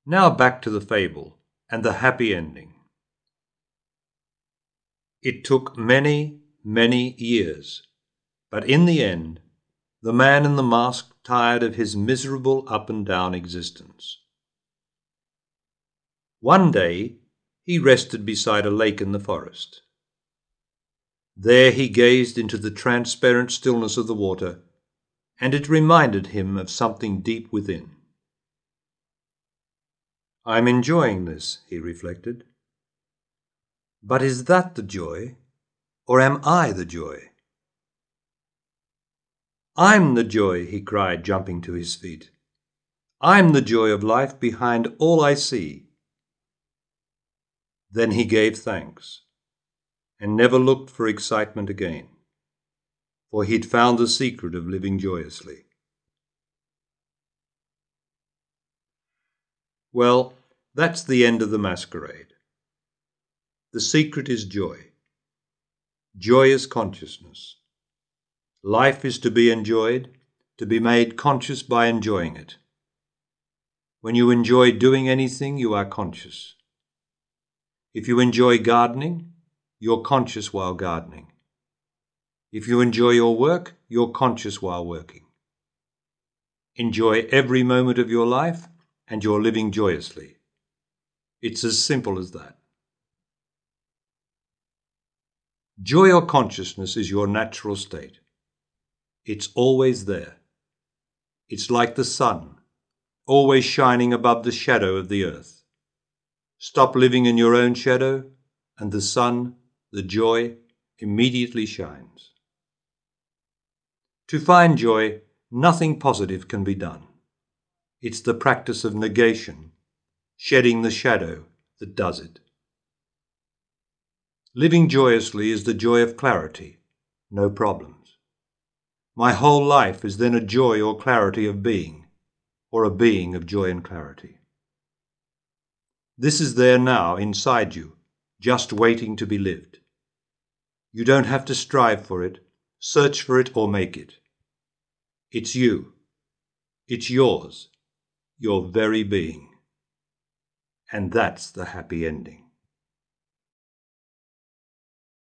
Now back to the fable and the happy ending. It took many, many years, but in the end, the man in the mask tired of his miserable up-and-down existence. One day, he rested beside a lake in the forest. There he gazed into the transparent stillness of the water, and it reminded him of something deep within. "I'm enjoying this," he reflected. "But is that the joy, or am I the joy?" "I'm the joy," he cried, jumping to his feet. "I'm the joy of life behind all I see." Then he gave thanks, and never looked for excitement again, for he'd found the secret of living joyously. Well, that's the end of the masquerade. The secret is joy. Joy is consciousness. Life is to be enjoyed, to be made conscious by enjoying it. When you enjoy doing anything, you are conscious. If you enjoy gardening, you're conscious while gardening. If you enjoy your work, you're conscious while working. Enjoy every moment of your life, and you're living joyously. It's as simple as that. Joy or consciousness is your natural state. It's always there. It's like the sun, always shining above the shadow of the earth. Stop living in your own shadow, and the sun, the joy, immediately shines. To find joy, nothing positive can be done. It's the practice of negation, shedding the shadow, that does it. Living joyously is the joy of clarity, no problems. My whole life is then a joy or clarity of being, or a being of joy and clarity. This is there now inside you, just waiting to be lived. You don't have to strive for it, search for it, or make it. It's you. It's yours, your very being. And that's the happy ending.